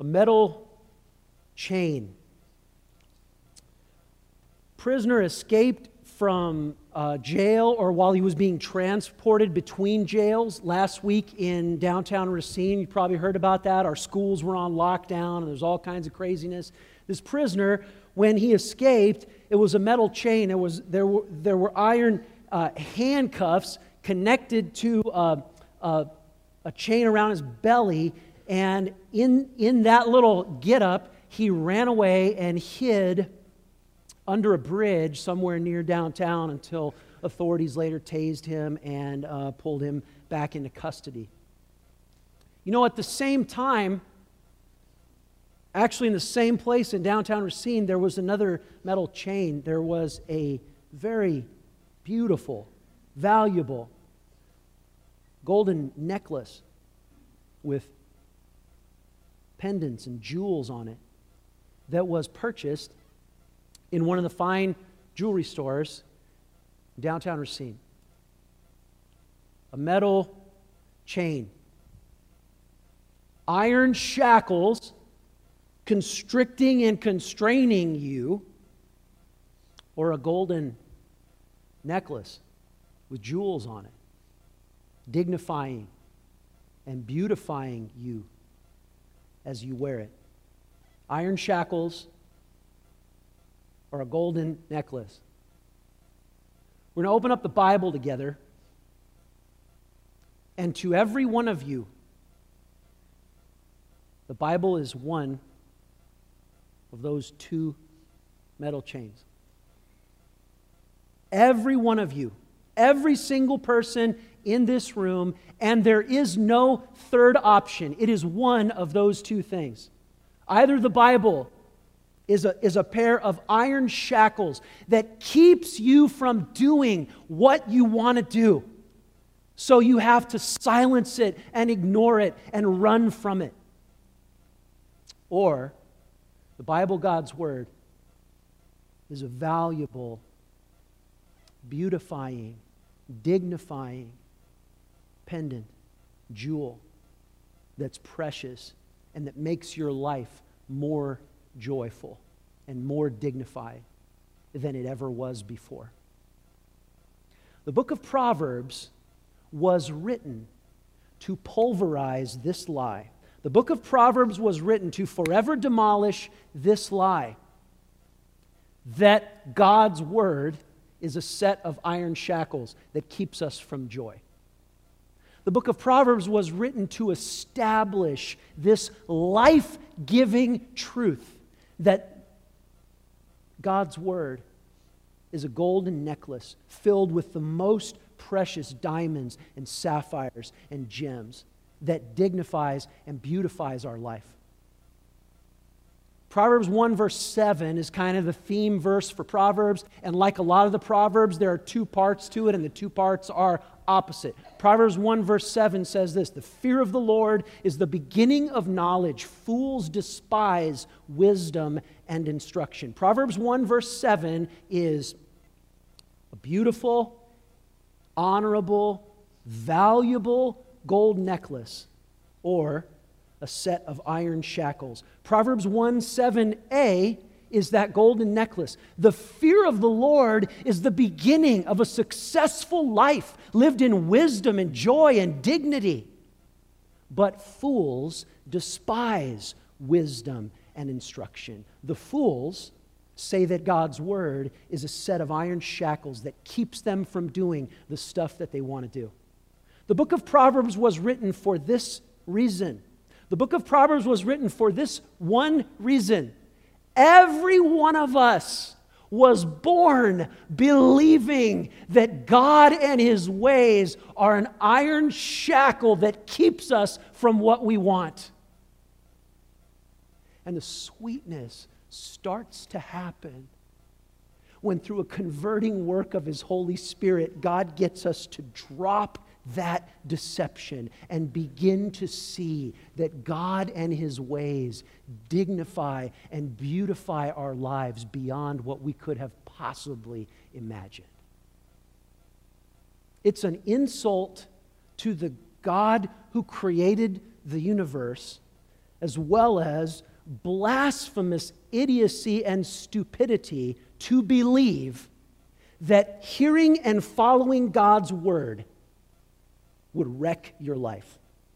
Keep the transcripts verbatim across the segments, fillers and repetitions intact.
A metal chain. Prisoner escaped from uh, jail or while he was being transported between jails last week in downtown Racine. You probably heard about that. Our schools were on lockdown and there's all kinds of craziness. This prisoner, when he escaped, it was a metal chain. It was, there, were, there were iron uh, handcuffs connected to uh, uh, a chain around his belly, and in, in that little get-up, he ran away and hid under a bridge somewhere near downtown until authorities later tased him and uh, pulled him back into custody. You know, at the same time, actually in the same place in downtown Racine, there was another metal chain. There was a very beautiful, valuable golden necklace with pendants and jewels on it that was purchased in one of the fine jewelry stores in downtown Racine. A metal chain. Iron shackles constricting and constraining you, or a golden necklace with jewels on it, dignifying and beautifying you as you wear it. Iron shackles or a golden necklace. We're going to open up the Bible together, and to every one of you, the Bible is one of those two metal chains. Every one of you, every single person in this room, and there is no third option. It is one of those two things. Either the Bible is a, is a pair of iron shackles that keeps you from doing what you want to do. So you have to silence it and ignore it and run from it. Or the Bible, God's Word, is a valuable, beautifying, dignifying pendant, jewel that's precious and that makes your life more joyful and more dignified than it ever was before. The book of Proverbs was written to pulverize this lie. The book of Proverbs was written to forever demolish this lie that God's Word is a set of iron shackles that keeps us from joy. The book of Proverbs was written to establish this life-giving truth that God's Word is a golden necklace filled with the most precious diamonds and sapphires and gems that dignifies and beautifies our life. Proverbs one verse seven is kind of the theme verse for Proverbs, and like a lot of the Proverbs, there are two parts to it, and the two parts are opposite. Proverbs one verse seven says this: the fear of the Lord is the beginning of knowledge. Fools despise wisdom and instruction. Proverbs one verse seven is a beautiful, honorable, valuable gold necklace, or a set of iron shackles. Proverbs one seven a is that golden necklace. The fear of the Lord is the beginning of a successful life lived in wisdom and joy and dignity. But fools despise wisdom and instruction. The fools say that God's Word is a set of iron shackles that keeps them from doing the stuff that they want to do. The book of Proverbs was written for this reason. The book of Proverbs was written for this one reason. Every one of us was born believing that God and His ways are an iron shackle that keeps us from what we want. And the sweetness starts to happen when, through a converting work of His Holy Spirit, God gets us to drop that deception and begin to see that God and His ways dignify and beautify our lives beyond what we could have possibly imagined. It's an insult to the God who created the universe as well as blasphemous idiocy and stupidity to believe that hearing and following God's word would wreck your life.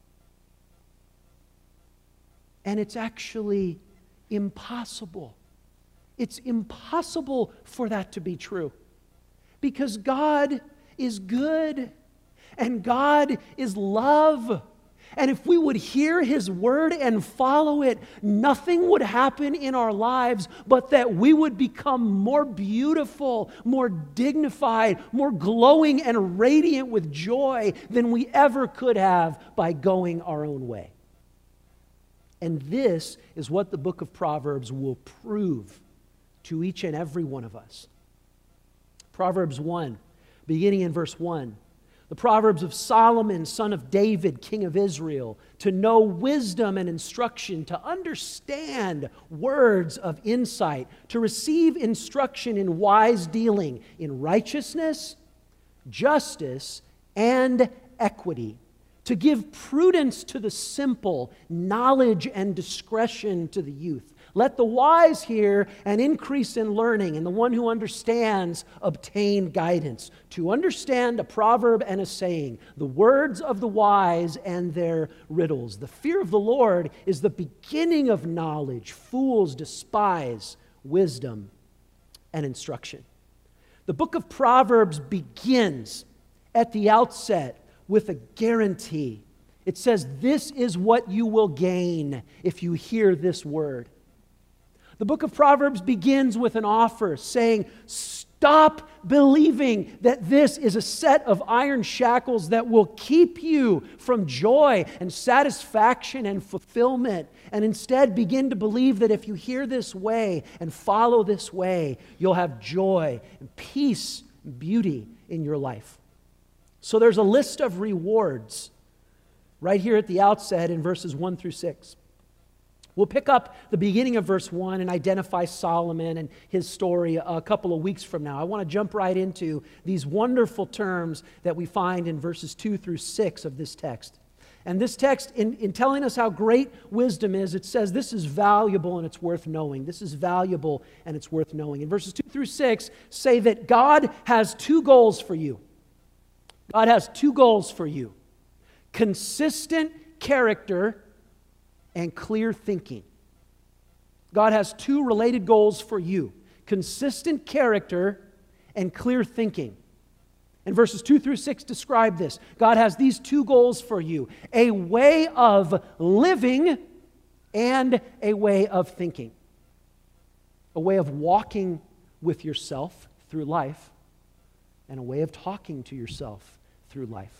And it's actually impossible. It's impossible for that to be true. Because God is good and God is love. And if we would hear His word and follow it, nothing would happen in our lives but that we would become more beautiful, more dignified, more glowing and radiant with joy than we ever could have by going our own way. And this is what the book of Proverbs will prove to each and every one of us. Proverbs one, beginning in verse one. The Proverbs of Solomon, son of David, king of Israel, to know wisdom and instruction, to understand words of insight, to receive instruction in wise dealing, in righteousness, justice, and equity, to give prudence to the simple, knowledge and discretion to the youth. Let the wise hear and increase in learning, and the one who understands obtain guidance. To understand a proverb and a saying, the words of the wise and their riddles. The fear of the Lord is the beginning of knowledge. Fools despise wisdom and instruction. The book of Proverbs begins at the outset with a guarantee. It says, this is what you will gain if you hear this word. The book of Proverbs begins with an offer saying, stop believing that this is a set of iron shackles that will keep you from joy and satisfaction and fulfillment, and instead begin to believe that if you hear this way and follow this way, you'll have joy and peace and beauty in your life. So there's a list of rewards right here at the outset in verses one through six. We'll pick up the beginning of verse one and identify Solomon and his story a couple of weeks from now. I want to jump right into these wonderful terms that we find in verses two through six of this text. And this text, in, in telling us how great wisdom is, it says this is valuable and it's worth knowing. This is valuable and it's worth knowing. And verses two through six say that God has two goals for you. God has two goals for you. Consistent character and clear thinking. God has two related goals for you. Consistent character and clear thinking. And verses two through six describe this. God has these two goals for you. A way of living and a way of thinking. A way of walking with yourself through life and a way of talking to yourself through life.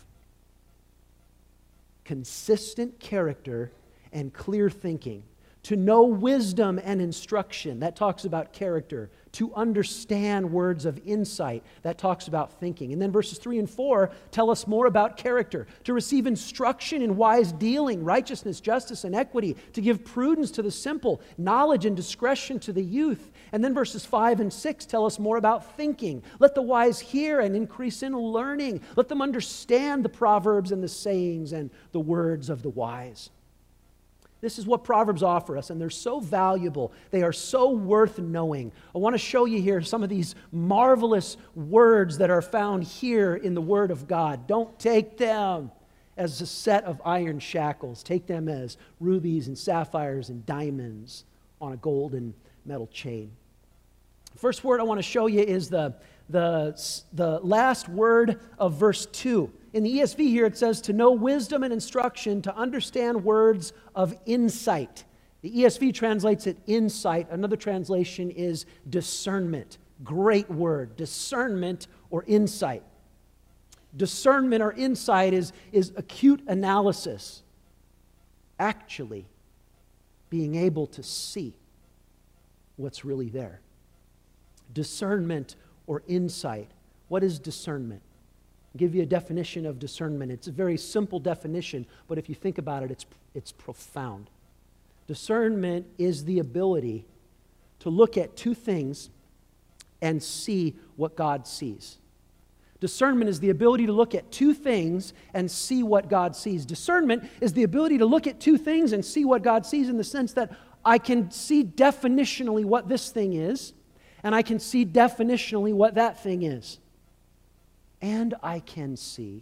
Consistent character and clear thinking. To know wisdom and instruction, that talks about character. To understand words of insight, that talks about thinking. And then verses three and four tell us more about character. To receive instruction in wise dealing, righteousness, justice, and equity. To give prudence to the simple, knowledge and discretion to the youth. And then verses five and six tell us more about thinking. Let the wise hear and increase in learning. Let them understand the proverbs and the sayings and the words of the wise. This is what Proverbs offer us, and they're so valuable. They are so worth knowing. I want to show you here some of these marvelous words that are found here in the Word of God. Don't take them as a set of iron shackles. Take them as rubies and sapphires and diamonds on a golden metal chain. The first word I want to show you is the, the, the last word of verse two. In the E S V here it says to know wisdom and instruction, to understand words of insight. The E S V translates it insight. Another translation is discernment. Great word, discernment or insight. Discernment or insight is, is acute analysis. Actually being able to see what's really there. Discernment or insight. What is discernment? I'll give you a definition of discernment. It's a very simple definition, but if you think about it, it's, it's profound. Discernment is the ability to look at two things and see what God sees. Discernment is the ability to look at two things and see what God sees. Discernment is the ability to look at two things and see what God sees, in the sense that I can see definitionally what this thing is, and I can see definitionally what that thing is. And I can see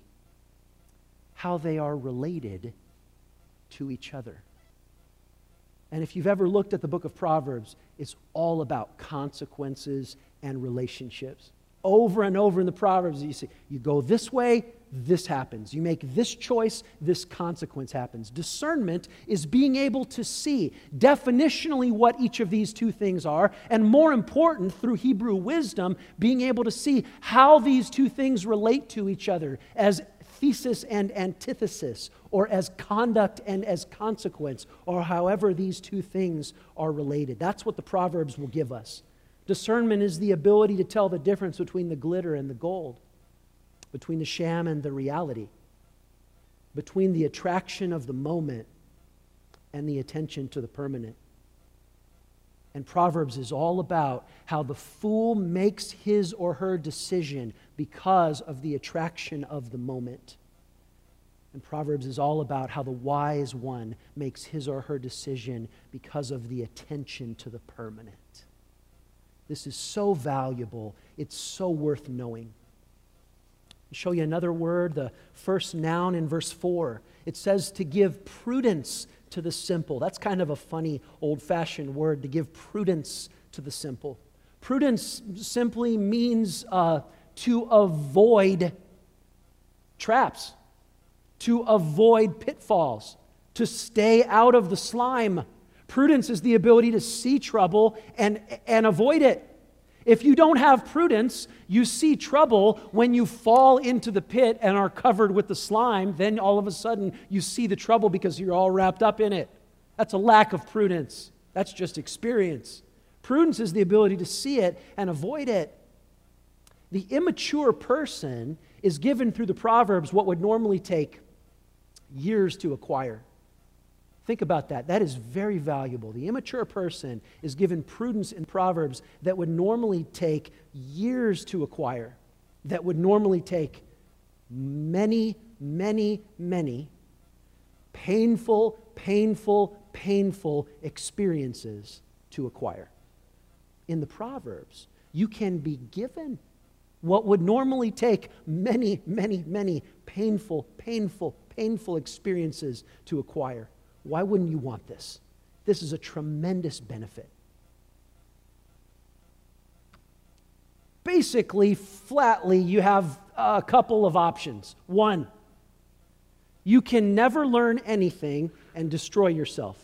how they are related to each other. And if you've ever looked at the book of Proverbs, it's all about consequences and relationships. Over and over in the Proverbs, you see, you go this way, this happens. You make this choice, this consequence happens. Discernment is being able to see definitionally what each of these two things are, and more important, through Hebrew wisdom, being able to see how these two things relate to each other as thesis and antithesis, or as conduct and as consequence, or however these two things are related. That's what the Proverbs will give us. Discernment is the ability to tell the difference between the glitter and the gold, between the sham and the reality, between the attraction of the moment and the attention to the permanent. And Proverbs is all about how the fool makes his or her decision because of the attraction of the moment. And Proverbs is all about how the wise one makes his or her decision because of the attention to the permanent. This is so valuable. It's so worth knowing. I'll show you another word, the first noun in verse four. It says to give prudence to the simple. That's kind of a funny, old-fashioned word, to give prudence to the simple. Prudence simply means uh, to avoid traps, to avoid pitfalls, to stay out of the slime. Prudence is the ability to see trouble and, and avoid it. If you don't have prudence, you see trouble when you fall into the pit and are covered with the slime. Then all of a sudden you see the trouble because you're all wrapped up in it. That's a lack of prudence. That's just experience. Prudence is the ability to see it and avoid it. The immature person is given through the Proverbs what would normally take years to acquire. Think about that. That is very valuable. The immature person is given prudence in Proverbs that would normally take years to acquire, that would normally take many, many, many painful, painful, painful experiences to acquire. In the Proverbs, you can be given what would normally take many, many, many painful, painful, painful experiences to acquire. Why wouldn't you want this? This is a tremendous benefit. Basically, flatly, you have a couple of options. One, you can never learn anything and destroy yourself.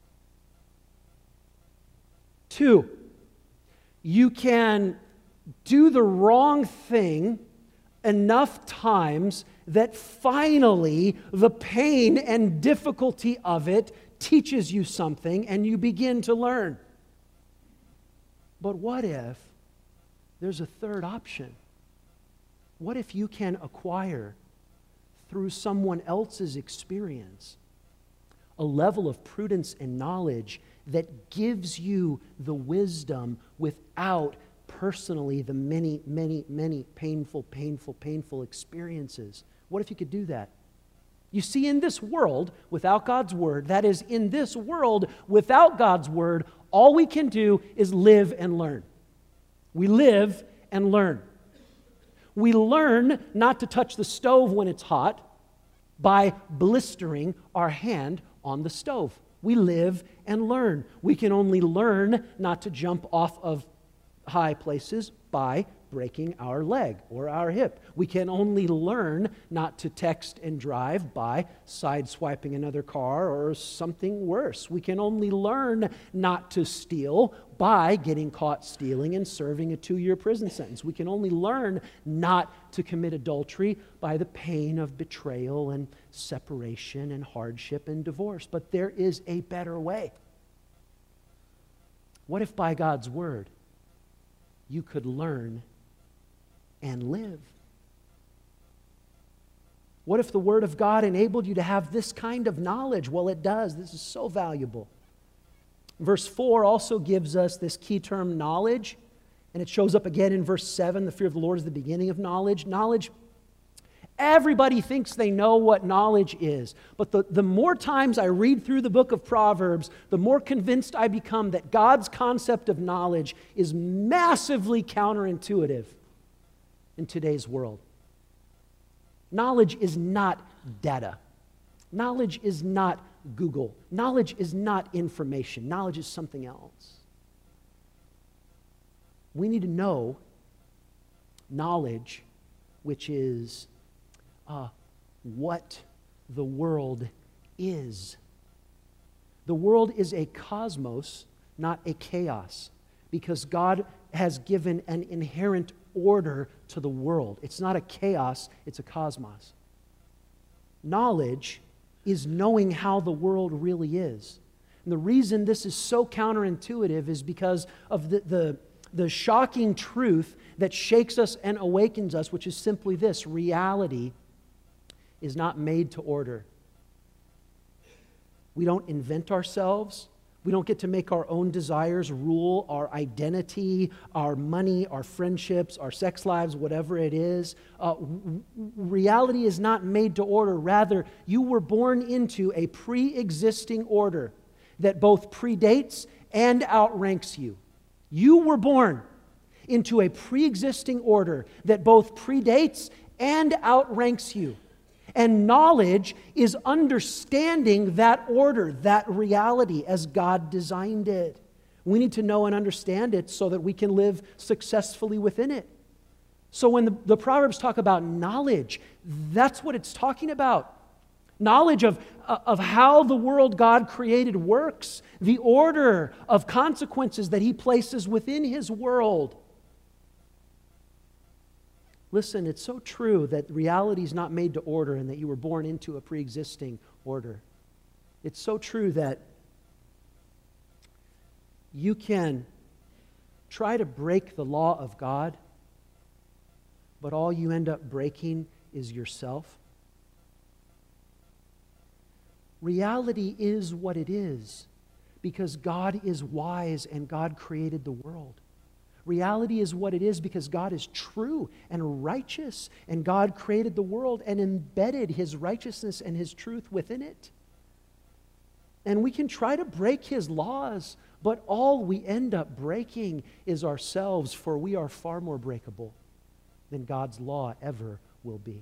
Two, you can do the wrong thing enough times that finally the pain and difficulty of it teaches you something and you begin to learn. But what if there's a third option? What if you can acquire through someone else's experience a level of prudence and knowledge that gives you the wisdom without personally the many, many, many painful, painful, painful experiences? What if you could do that? You see, in this world, without God's Word, that is, in this world, without God's Word, all we can do is live and learn. We live and learn. We learn not to touch the stove when it's hot by blistering our hand on the stove. We live and learn. We can only learn not to jump off of high places by breaking our leg or our hip. We can only learn not to text and drive by sideswiping another car or something worse. We can only learn not to steal by getting caught stealing and serving a two-year prison sentence. We can only learn not to commit adultery by the pain of betrayal and separation and hardship and divorce. But there is a better way. What if by God's Word you could learn and live? What if the Word of God enabled you to have this kind of knowledge? Well, it does. This is so valuable. Verse four also gives us this key term, knowledge, And it shows up again in verse seven. The fear of the Lord is the beginning of knowledge. Knowledge, everybody thinks they know what knowledge is. But the, the more times I read through the book of Proverbs, the more convinced I become that God's concept of knowledge is massively counterintuitive in today's world. Knowledge is not data. Knowledge is not Google. Knowledge is not information. Knowledge is something else. We need to know knowledge, which is uh, what the world is. The world is a cosmos, not a chaos, because God has given an inherent order to the world. It's not a chaos, it's a cosmos. Knowledge is knowing how the world really is. And the reason this is so counterintuitive is because of the, the, the shocking truth that shakes us and awakens us, which is simply this: reality is not made to order. We don't invent ourselves. We don't get to make our own desires rule our identity, our money, our friendships, our sex lives, whatever it is. Uh, w- reality is not made to order. Rather, you were born into a pre-existing order that both predates and outranks you. You were born into a pre-existing order that both predates and outranks you. And knowledge is understanding that order, that reality as God designed it. We need to know and understand it so that we can live successfully within it. So when the, the Proverbs talk about knowledge, that's what it's talking about. Knowledge of, of how the world God created works, the order of consequences that He places within His world. Listen, it's so true that reality is not made to order and that you were born into a pre-existing order. It's so true that you can try to break the law of God, but all you end up breaking is yourself. Reality is what it is because God is wise and God created the world. Reality is what it is because God is true and righteous, and God created the world and embedded His righteousness and His truth within it. And we can try to break His laws, but all we end up breaking is ourselves, for we are far more breakable than God's law ever will be.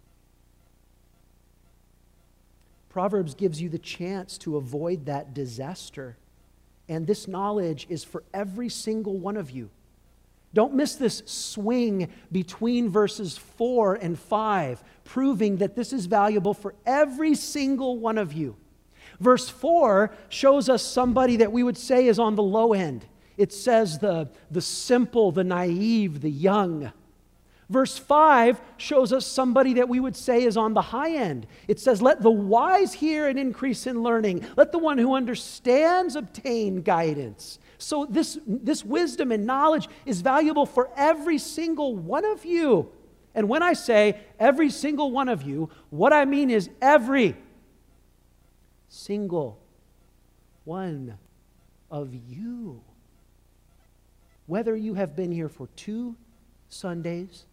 Proverbs gives you the chance to avoid that disaster, and this knowledge is for every single one of you. Don't miss this swing between verses four and five, proving that this is valuable for every single one of you. Verse four shows us somebody that we would say is on the low end. It says the, the simple, the naive, the young. Verse five shows us somebody that we would say is on the high end. It says, let the wise hear and increase in learning. Let the one who understands obtain guidance. So this, this wisdom and knowledge is valuable for every single one of you. And when I say every single one of you, what I mean is every single one of you. Whether you have been here for two Sundays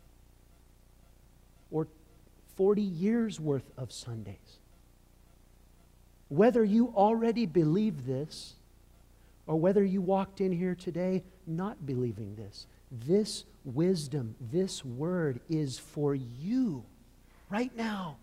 or forty years worth of Sundays. Whether you already believe this or whether you walked in here today not believing this, this wisdom, this word is for you right now.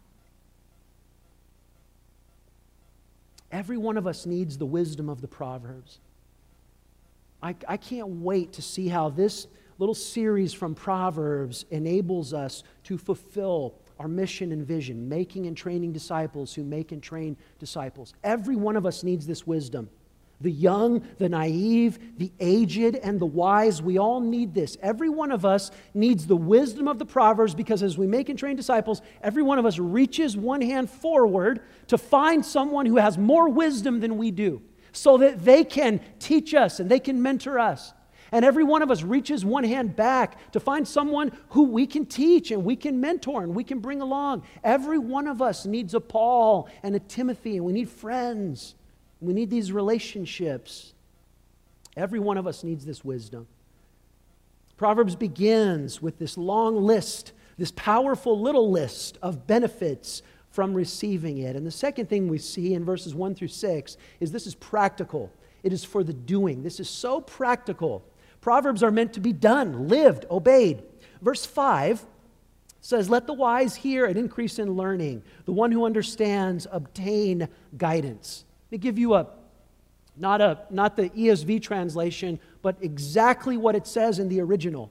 Every one of us needs the wisdom of the Proverbs. I, I can't wait to see how this little series from Proverbs enables us to fulfill our mission and vision, making and training disciples who make and train disciples. Every one of us needs this wisdom. The young, the naive, the aged, and the wise, we all need this. Every one of us needs the wisdom of the Proverbs because as we make and train disciples, every one of us reaches one hand forward to find someone who has more wisdom than we do so that they can teach us and they can mentor us. And every one of us reaches one hand back to find someone who we can teach and we can mentor and we can bring along. Every one of us needs a Paul and a Timothy, and we need friends. We need these relationships. Every one of us needs this wisdom. Proverbs begins with this long list, this powerful little list of benefits from receiving it. And the second thing we see in verses one through six is this is practical. It is for the doing. This is so practical. Proverbs are meant to be done, lived, obeyed. Verse five says, let the wise hear and increase in learning. The one who understands obtain guidance. Let me give you a, not a, not the E S V translation, but exactly what it says in the original.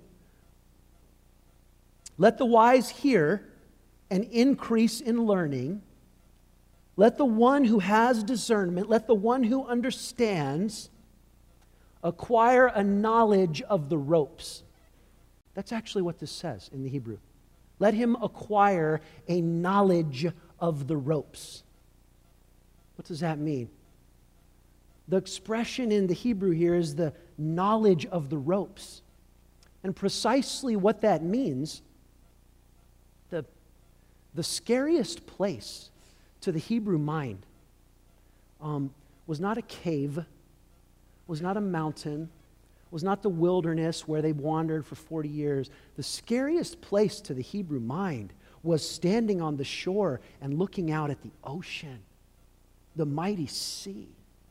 Let the wise hear and increase in learning. Let the one who has discernment, let the one who understands acquire a knowledge of the ropes. That's actually what this says in the Hebrew. Let him acquire a knowledge of the ropes. What does that mean? The expression in the Hebrew here is the knowledge of the ropes. And precisely what that means, the, the scariest place to the Hebrew mind um, was not a cave, was not a mountain, was not the wilderness where they wandered for forty years. The scariest place to the Hebrew mind was standing on the shore and looking out at the ocean, the mighty sea.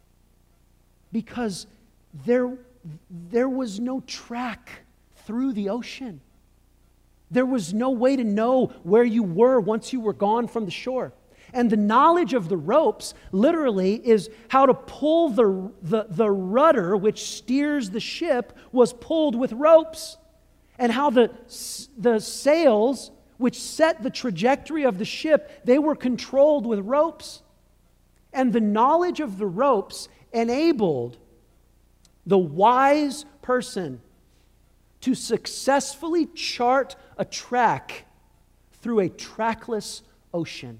Because there, there was no track through the ocean. There was no way to know where you were once you were gone from the shore. And the knowledge of the ropes literally is how to pull the, the, the rudder which steers the ship was pulled with ropes. And how the, the sails which set the trajectory of the ship, they were controlled with ropes. And the knowledge of the ropes enabled the wise person to successfully chart a track through a trackless ocean.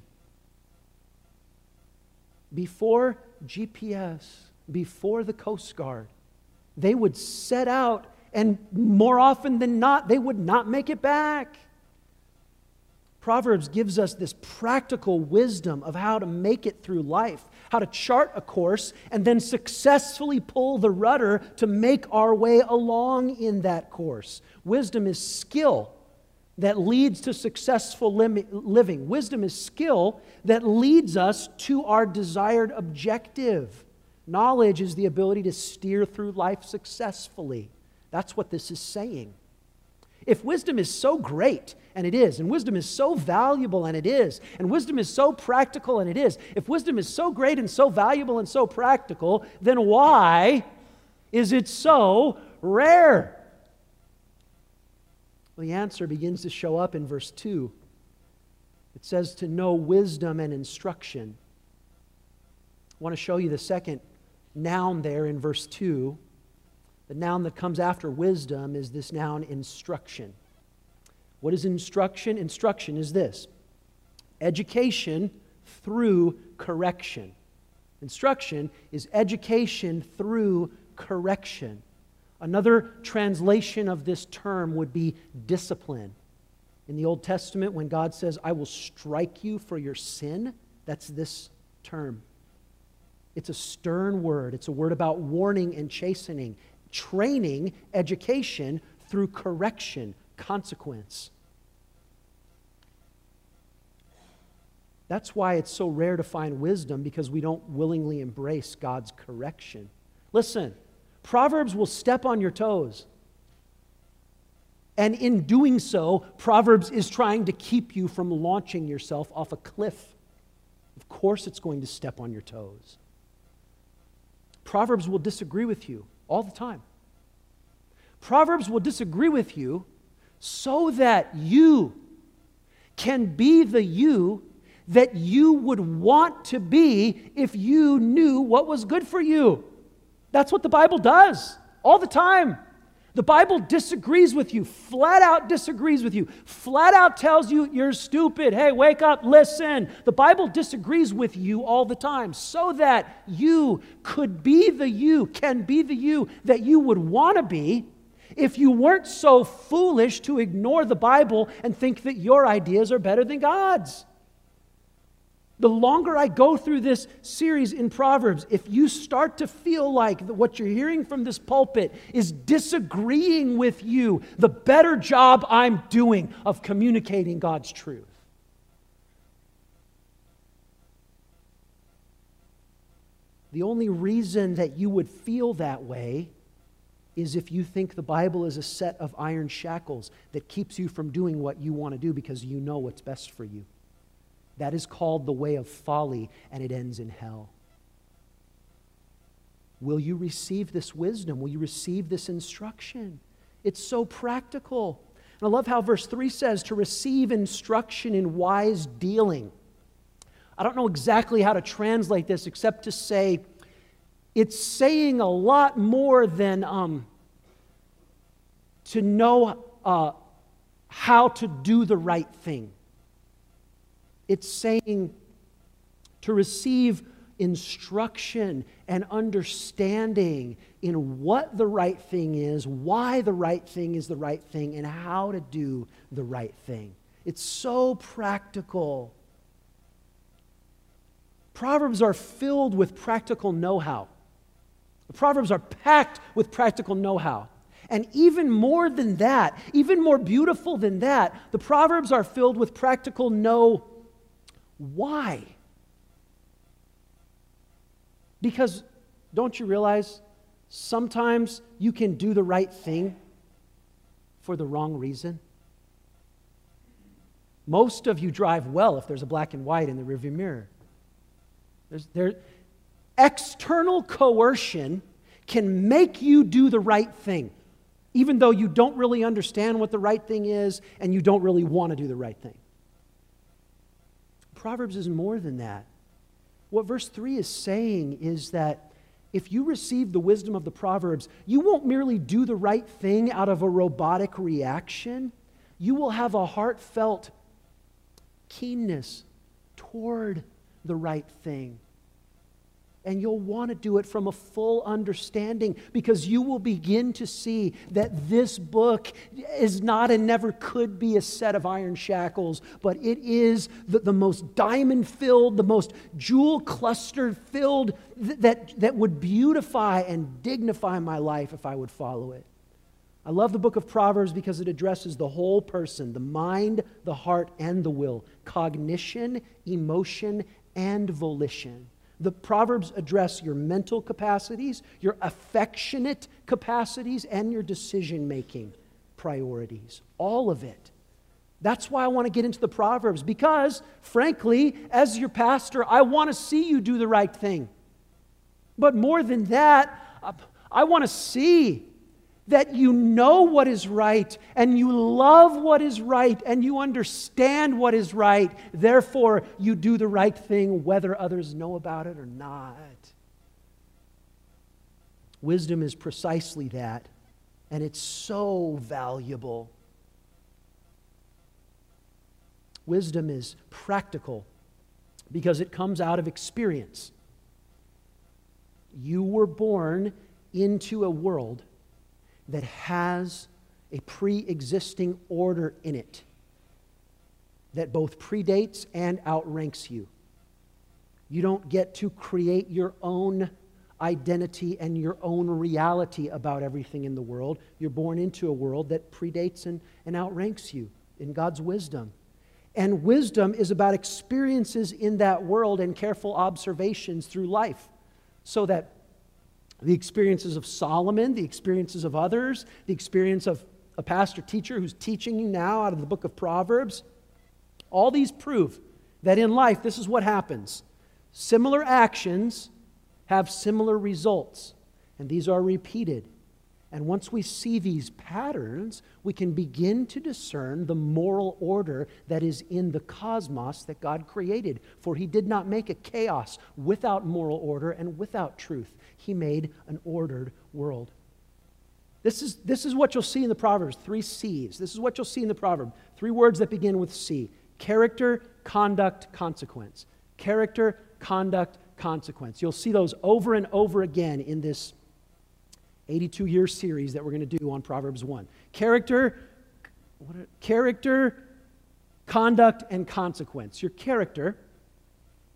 Before G P S, before the Coast Guard, they would set out, and more often than not, they would not make it back. Proverbs gives us this practical wisdom of how to make it through life, how to chart a course, and then successfully pull the rudder to make our way along in that course. Wisdom is skill that leads to successful lim- living. Wisdom is skill that leads us to our desired objective. Knowledge is the ability to steer through life successfully. That's what this is saying. If wisdom is so great, and it is, and wisdom is so valuable, and it is, and wisdom is so practical, and it is, if wisdom is so great and so valuable and so practical, then why is it so rare? Well, the answer begins to show up in verse two. It says to know wisdom and instruction. I want to show you the second noun there in verse two. The noun that comes after wisdom is this noun instruction. What is instruction? Instruction is this: education through correction. Instruction is education through correction. Another translation of this term would be discipline. In the Old Testament, when God says, I will strike you for your sin, that's this term. It's a stern word. It's a word about warning and chastening, training, education through correction, consequence. That's why it's so rare to find wisdom, because we don't willingly embrace God's correction. Listen, Proverbs will step on your toes. And in doing so, Proverbs is trying to keep you from launching yourself off a cliff. Of course it's going to step on your toes. Proverbs will disagree with you all the time. Proverbs will disagree with you so that you can be the you that you would want to be if you knew what was good for you. That's what the Bible does all the time. The Bible disagrees with you, flat out disagrees with you, flat out tells you you're stupid. Hey, wake up, listen. The Bible disagrees with you all the time so that you could be the you, can be the you that you would want to be if you weren't so foolish to ignore the Bible and think that your ideas are better than God's. The longer I go through this series in Proverbs, if you start to feel like what you're hearing from this pulpit is disagreeing with you, the better job I'm doing of communicating God's truth. The only reason that you would feel that way is if you think the Bible is a set of iron shackles that keeps you from doing what you want to do because you know what's best for you. That is called the way of folly, and it ends in hell. Will you receive this wisdom? Will you receive this instruction? It's so practical. And I love how verse three says to receive instruction in wise dealing. I don't know exactly how to translate this except to say it's saying a lot more than um, to know uh, how to do the right thing. It's saying to receive instruction and understanding in what the right thing is, why the right thing is the right thing, and how to do the right thing. It's so practical. Proverbs are filled with practical know-how. The Proverbs are packed with practical know-how. And even more than that, even more beautiful than that, the Proverbs are filled with practical know why. Because don't you realize sometimes you can do the right thing for the wrong reason? Most of you drive well if there's a black and white in the rearview mirror. There's, there, external coercion can make you do the right thing, even though you don't really understand what the right thing is and you don't really want to do the right thing. Proverbs is more than that. What verse three is saying is that if you receive the wisdom of the Proverbs, you won't merely do the right thing out of a robotic reaction. You will have a heartfelt keenness toward the right thing. And you'll want to do it from a full understanding because you will begin to see that this book is not and never could be a set of iron shackles, but it is the, the most diamond-filled, the most jewel-cluster-filled th- that, that would beautify and dignify my life if I would follow it. I love the book of Proverbs because it addresses the whole person, the mind, the heart, and the will, cognition, emotion, and volition. The Proverbs address your mental capacities, your affectionate capacities, and your decision-making priorities. All of it. That's why I want to get into the Proverbs, because, frankly, as your pastor, I want to see you do the right thing. But more than that, I want to see that you know what is right, and you love what is right, and you understand what is right. Therefore, you do the right thing whether others know about it or not. Wisdom is precisely that, and it's so valuable. Wisdom is practical because it comes out of experience. You were born into a world that has a pre-existing order in it that both predates and outranks you. You don't get to create your own identity and your own reality about everything in the world. You're born into a world that predates and, and outranks you in God's wisdom. And wisdom is about experiences in that world and careful observations through life, so that the experiences of Solomon, the experiences of others, the experience of a pastor teacher who's teaching you now out of the book of Proverbs, all these prove that in life this is what happens. Similar actions have similar results, and these are repeated. And once we see these patterns, we can begin to discern the moral order that is in the cosmos that God created. For He did not make a chaos without moral order and without truth. He made an ordered world. This is, this is what you'll see in the Proverbs, three C's. This is what you'll see in the Proverb, three words that begin with C. Character, conduct, consequence. Character, conduct, consequence. You'll see those over and over again in this eighty-two year series that we're going to do on Proverbs one. Character, what are, character, conduct, and consequence. Your character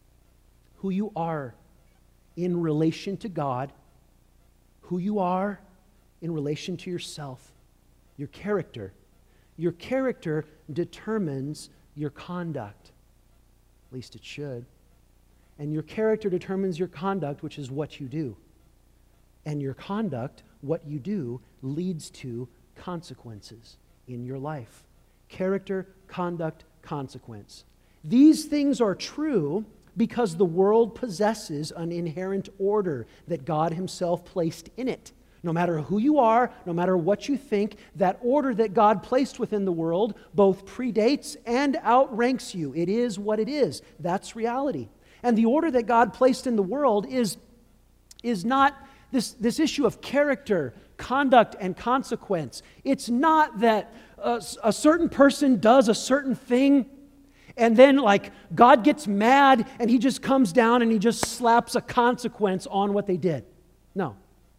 who you are in relation to God, who you are in relation to yourself, your character. Your character determines your conduct. At least it should. And your character determines your conduct, which is what you do. And your conduct, what you do, leads to consequences in your life. Character, conduct, consequence. These things are true because the world possesses an inherent order that God Himself placed in it. No matter who you are, no matter what you think, that order that God placed within the world both predates and outranks you. It is what it is. That's reality. And the order that God placed in the world is, is not this, this issue of character, conduct, and consequence. It's not that a, a certain person does a certain thing and then like God gets mad and He just comes down and He just slaps a consequence on what they did. No.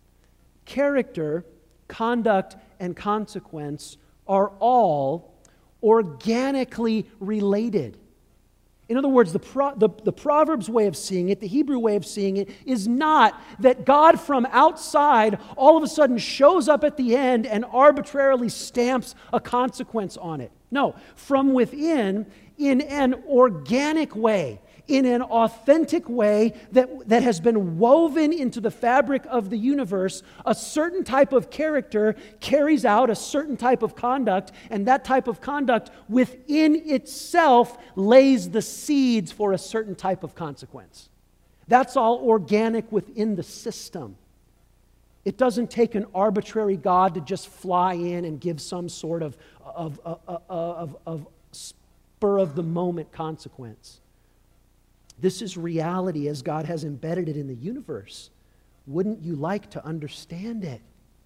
Character, conduct, and consequence are all organically related. In other words, the, Pro, the, the Proverbs way of seeing it, the Hebrew way of seeing it, is not that God from outside all of a sudden shows up at the end and arbitrarily stamps a consequence on it. No, from within, in an organic way, in an authentic way that, that has been woven into the fabric of the universe, a certain type of character carries out a certain type of conduct, and that type of conduct within itself lays the seeds for a certain type of consequence. That's all organic within the system. It doesn't take an arbitrary God to just fly in and give some sort of, of, of, of, of, of spur-of-the-moment consequence. This is reality as God has embedded it in the universe. Wouldn't you like to understand it?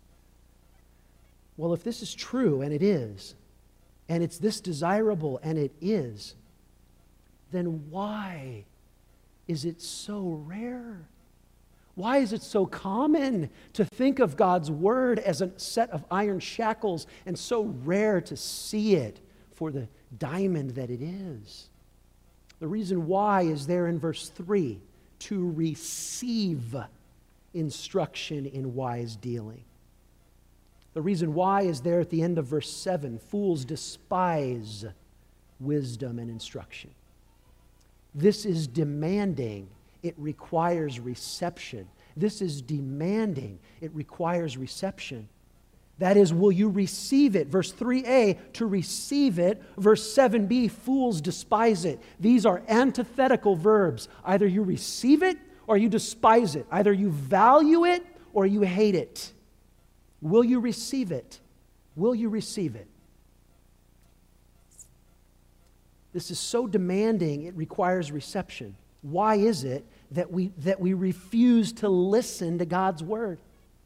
Well, if this is true, and it is, and it's this desirable, and it is, then why is it so rare? Why is it so common to think of God's Word as a set of iron shackles and so rare to see it for the diamond that it is? The reason why is there in verse three, to receive instruction in wise dealing. The reason why is there at the end of verse seven, fools despise wisdom and instruction. This is demanding. It requires reception. This is demanding. It requires reception. That is, will you receive it? Verse three a, to receive it. Verse seven b, fools despise it. These are antithetical verbs. Either you receive it or you despise it. Either you value it or you hate it. Will you receive it? Will you receive it? This is so demanding, it requires reception. Why is it that we, that we refuse to listen to God's Word?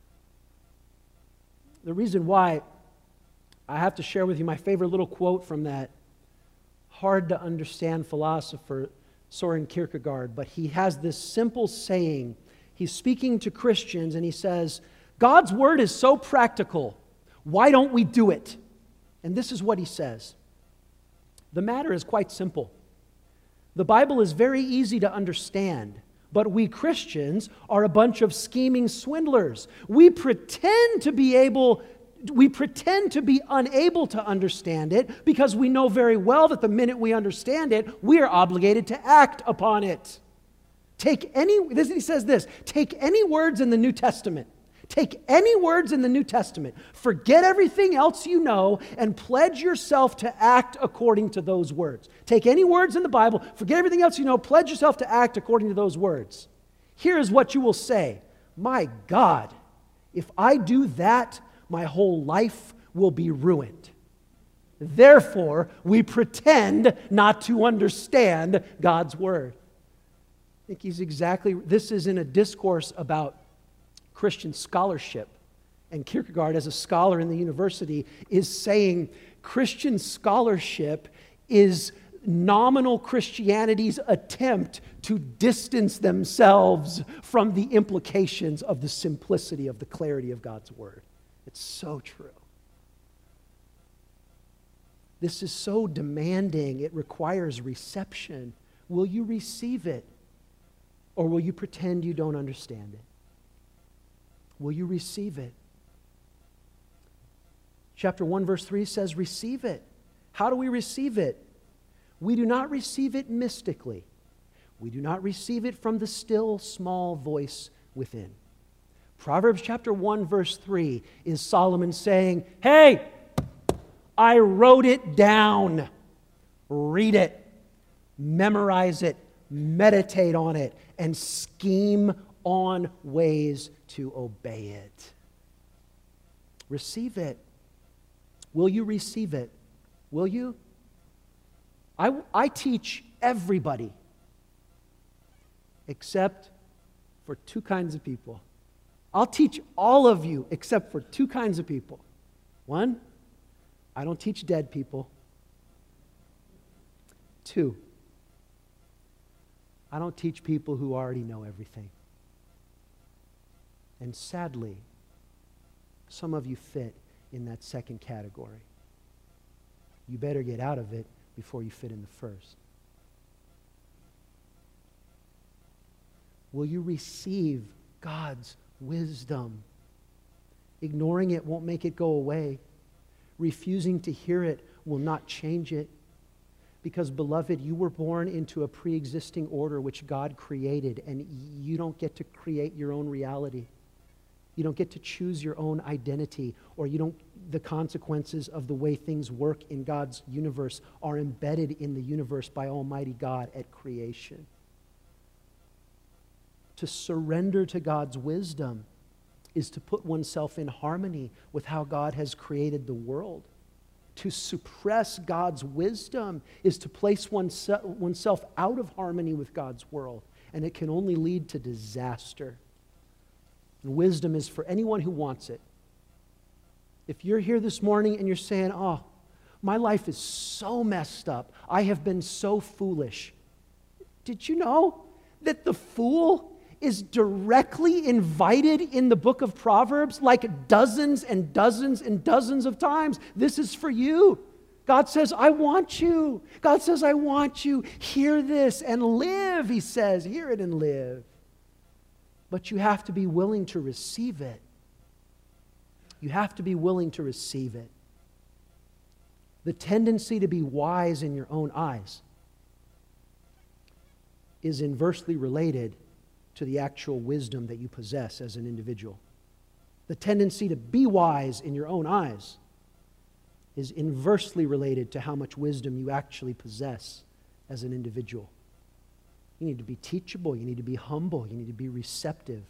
The reason why, I have to share with you my favorite little quote from that hard-to-understand philosopher, Soren Kierkegaard, but he has this simple saying. He's speaking to Christians and he says, God's Word is so practical. Why don't we do it? And this is what he says. The matter is quite simple. The Bible is very easy to understand, but we Christians are a bunch of scheming swindlers. We pretend to be able, we pretend to be unable to understand it because we know very well that the minute we understand it, we are obligated to act upon it. Take any, this, he says this, take any words in the New Testament. Take any words in the New Testament, forget everything else you know, and pledge yourself to act according to those words. Take any words in the Bible, forget everything else you know, pledge yourself to act according to those words. Here is what you will say. My God, if I do that, my whole life will be ruined. Therefore, we pretend not to understand God's Word. I think he's exactly, this is in a discourse about Christian scholarship. And Kierkegaard, as a scholar in the university, is saying Christian scholarship is nominal Christianity's attempt to distance themselves from the implications of the simplicity of the clarity of God's Word. It's so true. This is so demanding. It requires reception. Will you receive it? Or will you pretend you don't understand it? Will you receive it? Chapter one, verse three says, receive it. How do we receive it? We do not receive it mystically. We do not receive it from the still, small voice within. Proverbs chapter one, verse three is Solomon saying, hey, I wrote it down. Read it, memorize it, meditate on it, and scheme on ways to obey it. Receive it. Will you receive it? Will you? I, I teach everybody except for two kinds of people. I'll teach all of you except for two kinds of people. One, I don't teach dead people. Two, I don't teach people who already know everything. And sadly, some of you fit in that second category. You better get out of it before you fit in the first. Will you receive God's wisdom? Ignoring it won't make it go away. Refusing to hear it will not change it. Because, beloved, you were born into a pre-existing order which God created, and you don't get to create your own reality. You don't get to choose your own identity, or you don't, the consequences of the way things work in God's universe are embedded in the universe by Almighty God at creation. To surrender to God's wisdom is to put oneself in harmony with how God has created the world. To suppress God's wisdom is to place oneself, oneself out of harmony with God's world, and it can only lead to disaster. And wisdom is for anyone who wants it. If you're here this morning and you're saying, oh, my life is so messed up, I have been so foolish. Did you know that the fool is directly invited in the book of Proverbs like dozens and dozens and dozens of times? This is for you. God says, I want you. God says, I want you. Hear this and live, he says. Hear it and live. But you have to be willing to receive it. You have to be willing to receive it. The tendency to be wise in your own eyes is inversely related to the actual wisdom that you possess as an individual. The tendency to be wise in your own eyes is inversely related to how much wisdom you actually possess as an individual. You need to be teachable. You need to be humble. You need to be receptive.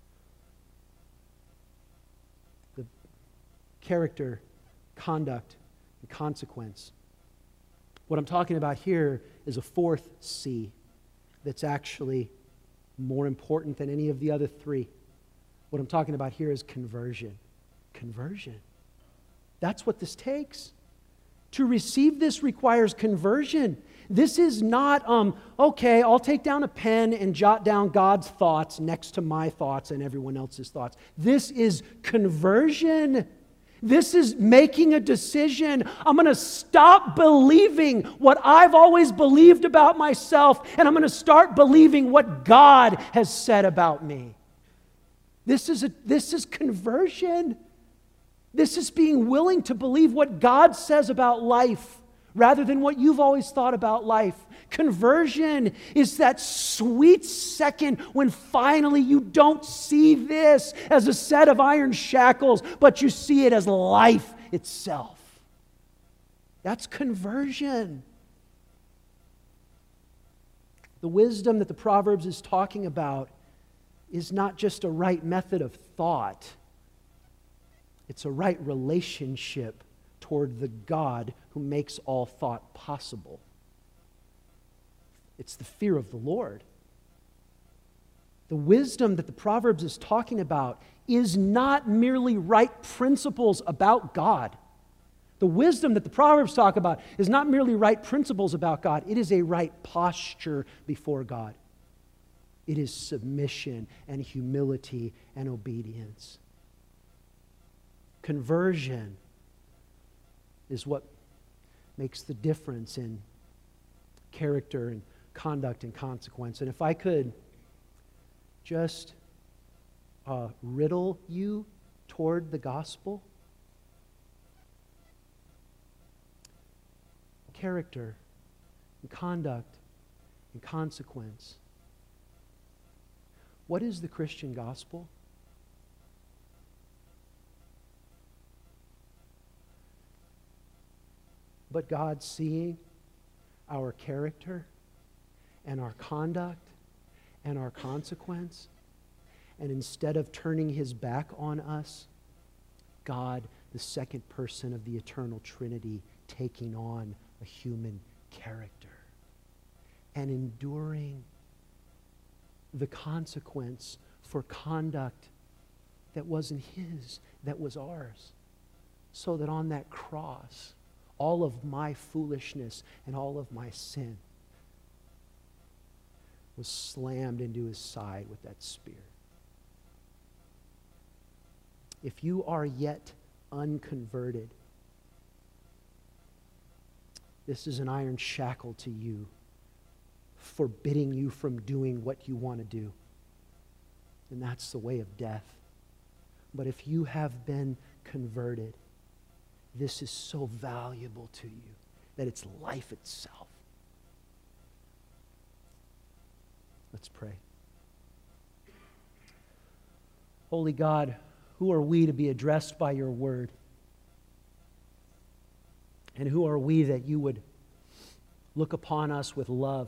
The character, conduct, and consequence. What I'm talking about here is a fourth C that's actually more important than any of the other three. What I'm talking about here is conversion. Conversion. That's what this takes. To receive this requires conversion. This is not, um, okay, I'll take down a pen and jot down God's thoughts next to my thoughts and everyone else's thoughts. This is conversion. This is making a decision. I'm going to stop believing what I've always believed about myself, and I'm going to start believing what God has said about me. This is a, this is conversion. This is being willing to believe what God says about life rather than what you've always thought about life. Conversion is that sweet second when finally you don't see this as a set of iron shackles, but you see it as life itself. That's conversion. The wisdom that the Proverbs is talking about is not just a right method of thought. It's a right relationship toward the God who makes all thought possible. It's the fear of the Lord. The wisdom that the Proverbs is talking about is not merely right principles about God. The wisdom that the Proverbs talk about is not merely right principles about God. It is a right posture before God. It is submission and humility and obedience. Conversion is what makes the difference in character and conduct and consequence. And if I could just uh, riddle you toward the gospel? Character and conduct and consequence. What is the Christian gospel? But God seeing our character and our conduct and our consequence, and instead of turning his back on us, God, the second person of the eternal Trinity, taking on a human character and enduring the consequence for conduct that wasn't his, that was ours. So that on that cross, all of my foolishness and all of my sin was slammed into his side with that spear. If you are yet unconverted, this is an iron shackle to you, forbidding you from doing what you want to do. And that's the way of death. But if you have been converted, this is so valuable to you that it's life itself. Let's pray. Holy God, who are we to be addressed by your word? And who are we that you would look upon us with love?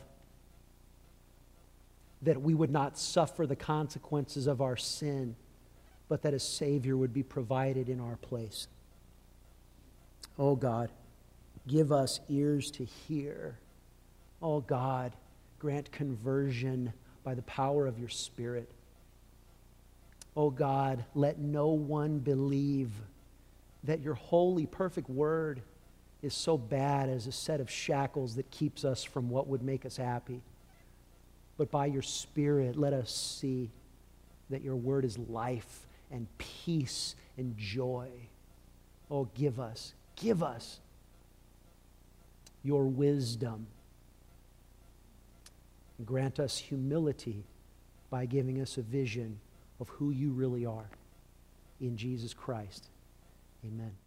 That we would not suffer the consequences of our sin, but that a Savior would be provided in our place. Oh God, give us ears to hear. Oh God, grant conversion by the power of your Spirit. Oh God, let no one believe that your holy, perfect word is so bad as a set of shackles that keeps us from what would make us happy. But by your Spirit, let us see that your word is life and peace and joy. Oh, give us, give us your wisdom. Grant us humility by giving us a vision of who you really are. In Jesus Christ, amen.